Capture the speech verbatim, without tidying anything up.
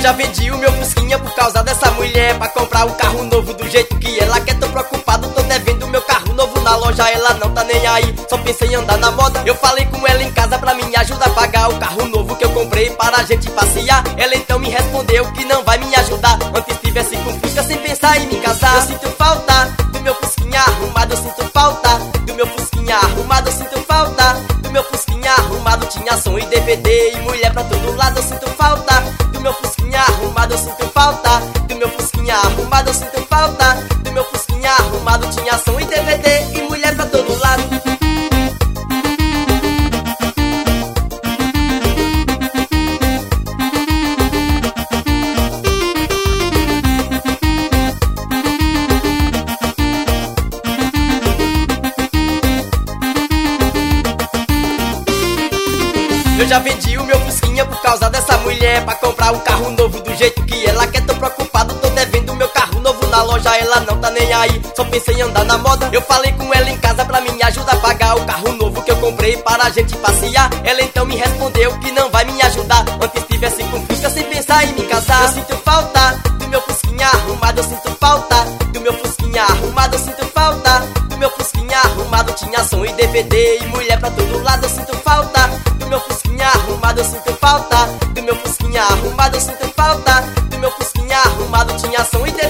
já vendi o meu fusquinha por causa dessa mulher, pra comprar um carro novo do jeito que ela quer. Tô preocupado, tô devendo meu carro novo na loja, ela não tá nem aí, só pensa em andar na moda. Eu falei com ela em casa pra me ajudar a pagar o carro novo que eu comprei para a gente passear. Ela então me respondeu que não vai me ajudar, antes tivesse com fusca sem pensar em me casar. Eu sinto falta do meu fusquinha arrumado, eu sinto falta do meu fusquinha arrumado, eu sinto falta do meu fusquinha arrumado. Tinha som e D V D e mulher pra todo lado. Eu sinto falta do meu fusquinha arrumado, eu sinto falta do meu fusquinha arrumado, eu sinto falta do meu fusquinha arrumado. Tinha som e D V D e mulher pra todo lado. Eu já vendi o meu fusquinha por causa dessa mulher, pra comprar um carro novo do jeito que ela quer. Tô preocupado, tô devendo meu carro novo na loja, ela não tá nem aí, só pensa em andar na moda. Eu falei com ela em casa pra me ajudar a pagar o carro novo que eu comprei para a gente passear. Ela então me respondeu que não vai me ajudar, antes tivesse com fusca sem pensar em me casar. Eu sinto falta do meu fusquinha arrumado, eu sinto falta do meu fusquinha arrumado, eu sinto falta do meu fusquinha arrumado. Tinha som e D V D e mulher pra todo lado. Eu sinto falta do meu fusquinha arrumado, eu sinto falta do meu fusquinha arrumado, eu sinto falta do meu fusquinha arrumado. Tinha som e D V D